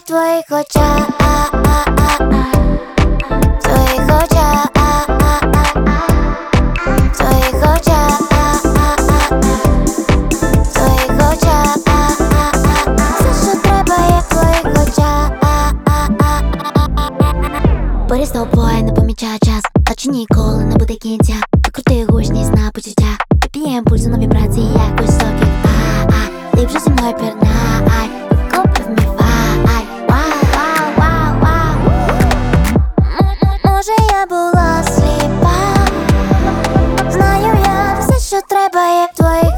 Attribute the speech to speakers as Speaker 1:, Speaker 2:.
Speaker 1: твоїх очах, твоїх очах, твоїх очах, твоїх очах. Все, що треба, є в твоїх очах. Поряд з тобою не помічаю час, наче ніколи не буде кінця. Ти крутий гучність на почуття, ти п'єм пульсу на вібрації, як високих. Ти вже зі мною пірнай, копив мій вай. Може я була сліпа, знаю я, все, що треба, є в твоїх